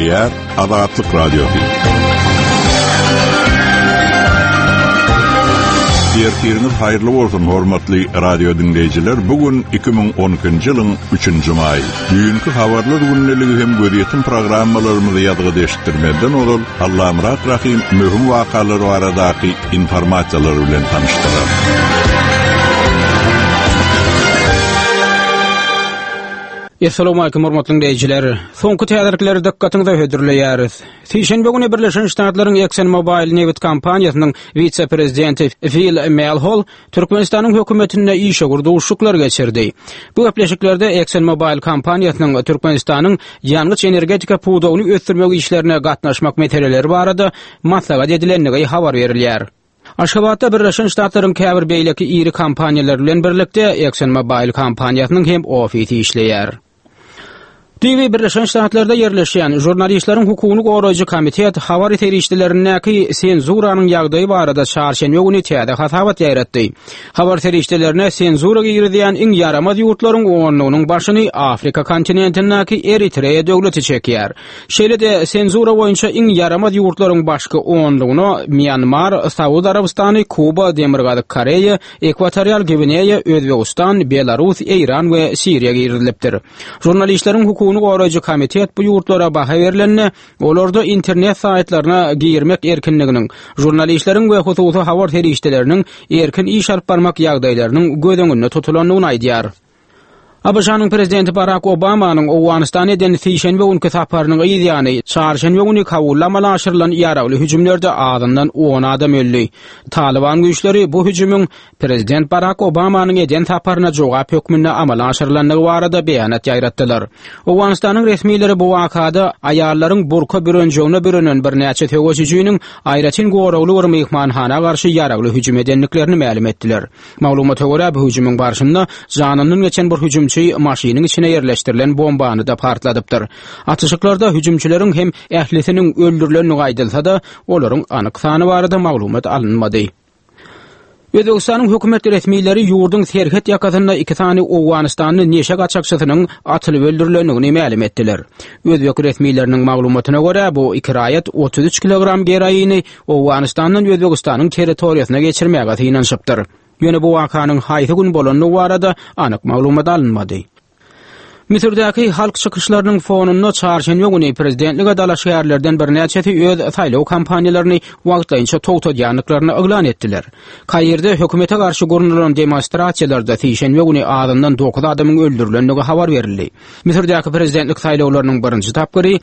Dünýä Azatlyk Radiosu. Ertiriniz hayırlı bolsun hormatly radio dinleyijiler. Bugün 2012-nji ýylyň 3-nji maý. Düýünki habarlar günneligi hem göreýän programmalarymyzy ýadga deşdirmeden olal Allahym rahim möhüm wakalary baradaky informasiýalar bilen tanışdyrar. Assalamu alaykum hormatly dinleyijiler. Soňky täderlikleri dikkatiňize hödürleýäris. Şeýşembe güni Birleşen Ştatlaryň ExxonMobil neft kompaniýasynyň vice-prezidenti Phil Malhol Türkmenistanyň hökümetine işe guruluşyklar geçirdi. Bu gepleşiklerde ExxonMobil kompaniýasynyň Türkmenistanyň ýangyç energetika puwdagyny ösdürmek işlerine gatnaşmak meseleleri barada maslahat edilenligi habar berilýär. Aşgabatda Birleşen Ştatlaryň käbir beýleki iri kompaniýalar bilen birlikde ExxonMobil kompaniýasynyň hem ofisi işleýär. TV Birleşen Ştatlarda yerleşýän jurnalistleriň hukugyny goraýjy komitet habar terişdilerindäki senzuranyň ýagdaýy barada çarşembe güni täze hasabat ýaratdy. Habar terişdilerine senzura girdiýän iň yaramaz ýurtlaryň oňlugynyň başyny Afrika kontinentindäki Eritreýa döwleti çekýär. Şeýle-de senzura boýunça iň yaramaz ýurtlaryň başga oňlugyny Myanmar, Saudiýa Arabystany, Kuba, Demirgazy Koreýa, Ekwatorial Gineýa, Özbegistan, Belarus, Iran we Siriýa girilipdir. Jurnalistleriň hukugyny goraýjy komitet bu ýurtlara baha berilenne, olarda internet saýtlaryna girmek erkinliginiň, jurnalistleriň we hususy habar terişdileriniň erkin iş alyp barmak ýagdaýlarynyň göz tutulanlygyny aýdýar. Abşanyň prezidenti Barack Obamanyň Owganistana eden şeýşembe günkü saparynyň ýygyny çarşembe güni kawullamaly aşyrylan ýaragly hüjümlerde adamdan 10 adam öldü. Taliban güýçleri bu hüjümüň prezident Barack Obamanyň eden saparyna jogap hökmüne amal aşyrylanlygy barada beýanat ýaratdylar. Owganistanyň resmiýetleri bu wakada aýallaryň burka bürünjegine bürünen bir näçe töwüşüjüniň aýratyn goragly bir mehmanhana garşy ýaragly hüjüm edenliklerini ma'lum etdiler. Maglumata görä bu hüjümüň barşynda janynyň geçen bir hüjüm maşynyň içine yerleşdirilen bombany da partladypdyr. Atışyklarda hüjümçileriň hem ählisiniň öldürilenligi aýdylsa-da, olaryň anyk sany barada maglumat alınmady. Özbegistanyň hökümet resmiýetleri ýurduň serhet ýakasynda 2 tane Owganistanyň neşe gaçakçysynyň atylyp öldürilenligini ma'lum etdiler. Özbek resmiýetleriniň maglumatyna görä bu 2 raýat 33 kilogram geroini Owganistanyň Özbegistanyň territoriýasyna geçirmäge synanşypdyr. Ýöne bu wakanyň haýsy gün bolanyny barada anyk maglumat alınmady. Misrdäki halk çykyşlarynyň fonunda çarşembe güni prezidentlige dalaşýarlardan bir näçesi öz saýlaw kampaniýalaryny wagtlaýynça togtadýanlyklaryny eglan etdiler. Kaýerde hökümete garşy görülen demonstrasiýalarda şeýşembe güni adamdan 9 adamyň öldürilenligi habar berildi. Misrdäki prezidentlik saýlawlarynyň birinji tapgary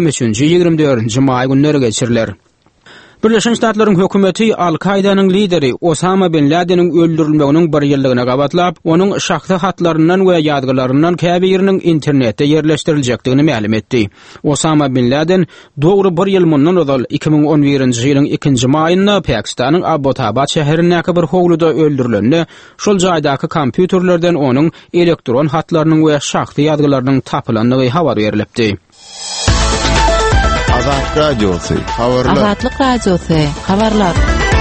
23-24 maý günleri geçiriler. Birleşen Ştatlaryň hökümeti Al-Kaidanyň lideri Osama bin Laden'in öldürilmeginiň bir ýyllygyna gabatlap, onuň şahsy hatlaryndan we ýadgylaryndan käbiriniň internetde yerleşdiriljakdygyny ma'lum etdi. Osama bin Laden dogry bir ýyl mundan ozal 2011-nji ýylyň 2-nji maýynda Pakistanyň Abbottabad şäherindäki bir howluda öldürilenli, şol jaýdaky kompýuterlerden onuň elektron hatlarynyň we şahsy ýadgylarynyň tapylanlygy habar berilipdi. Azatlyk Radiosu, habarlar. Azatlyk Radiosu, habarlar.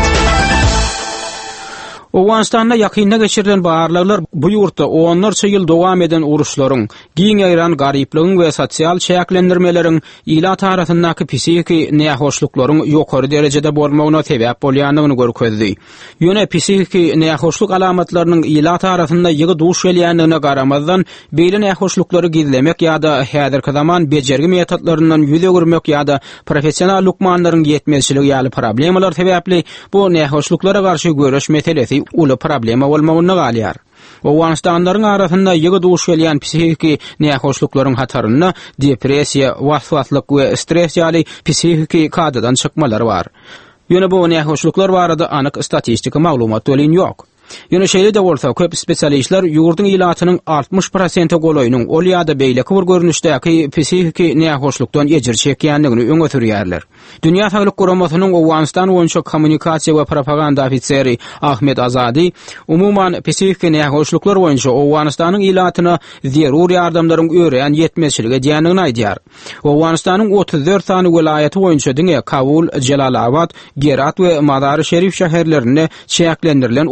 Owganistanda ýakynda geçirilen baarlaglar bu ýurtda onlarça ýyl dowam eden uruşlaryň, giň ýaýran garyplygyň we sosial çäklendirmeleriň ila tarapyndaky psihiki nähoşluklaryň ýokary derejede bolmagyna sebäp bolýanlygyny görkezdi. Ýöne psihiki nähoşluk alamatlarynyň ila tarapynda ýygy duş gelýändigine garamazdan beýle nähoşluklary gizlemek ýa-da häzirki zaman bejergi metodlaryndan ýüze görmek ýa-da professional lukmanlaryň ýetmezçiligi ýaly problemalar sebäpli bu nähoşluklara garşy göreş meselesi uly problema bolmagyny galýar. Owganistanlaryň arasynda ýygy duş gelýän psihiki nähoşluklaryň hataryny depressiýa, waswaslyk we stres ýaly psihiki kadadan çykmalary bar. Ýöne bu nähoşluklar barada anyk statistika maglumat bolýan ýok. Ýöne şeýle de bolsa köp spesialistler ýurduň ilatynyň 60% golaýynyň ol ýa-da beýleki bir görnüşdäki psihiki nähoşlukdan ejir çekýändigini öňe sürýärler. Dünýä Saglyk Guramasynyň Owganistan boýunça kommunikasiýa we propaganda ofiseri Ahmet Azadi umuman psihiki nähoşluklar boýunça Owganistanyň ilatyna zerur ýardamlaryň öýren ýetmezçiligi diýendigini aýdýar. Owganistanyň 34 sany welaýaty boýunça diňe Kabul, Jalalabad, Gerat we Mazar-ı Şerif şäherlerinde çäklendirilen orunly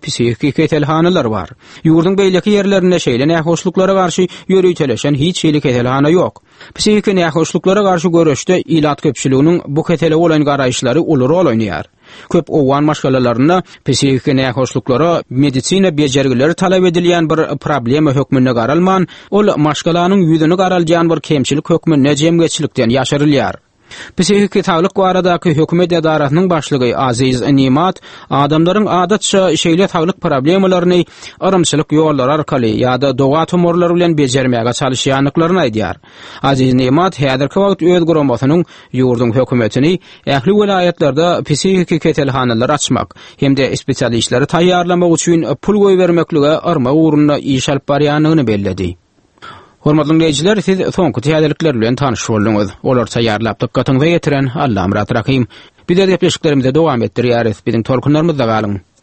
psihik ketelhanalar bar. Ýurdun beýleki ýerlerinde şeýle nähoşluklara garşy ýörüýteleşen hiç şeýle ketelhana ýok. Psihik nähoşluklara garşy görüşde ilat köpçüliginiň bu ketele bolan garaýşlary uly rol oýnaýar. Köp owan maşgalalarynda psihik nähoşluklara medisina bejergileri talap edilýän bir problem hökmünde garalman, ol maşgalanyň ýüzüni garaljan bir kemçilik hökmünde jemgeçilikden ýaşyrylýar. Psihik taglyk baradaky hökümet edaratynyň başlygy Aziz Nimat adamlaryň adatça şeýle taglyk problemlaryny arymçylyk ýollar arkaly ýa-da doga tumorlary bilen bejermäge çalışýanlyklaryny aýdýar. Aziz Nimat häzirki wagt öz guramatynyň ýurdun hökümetini ähli welaýatlarda psihik ketelhanalar açmak hemde spesialistleri taýýarlamak üçin pul goýbermeklige arma uğruna iş alyp barýanyny belledi. Hormatly dinleyijiler, siz soňky täzelikler bilen tanyş boldunuz. Olar taýýarlap dikkatiňize getiren Allam rahim. Biz de ýepleşiklerimize dowam etdirýäris. Biziň tolkunlarymyzda galyň.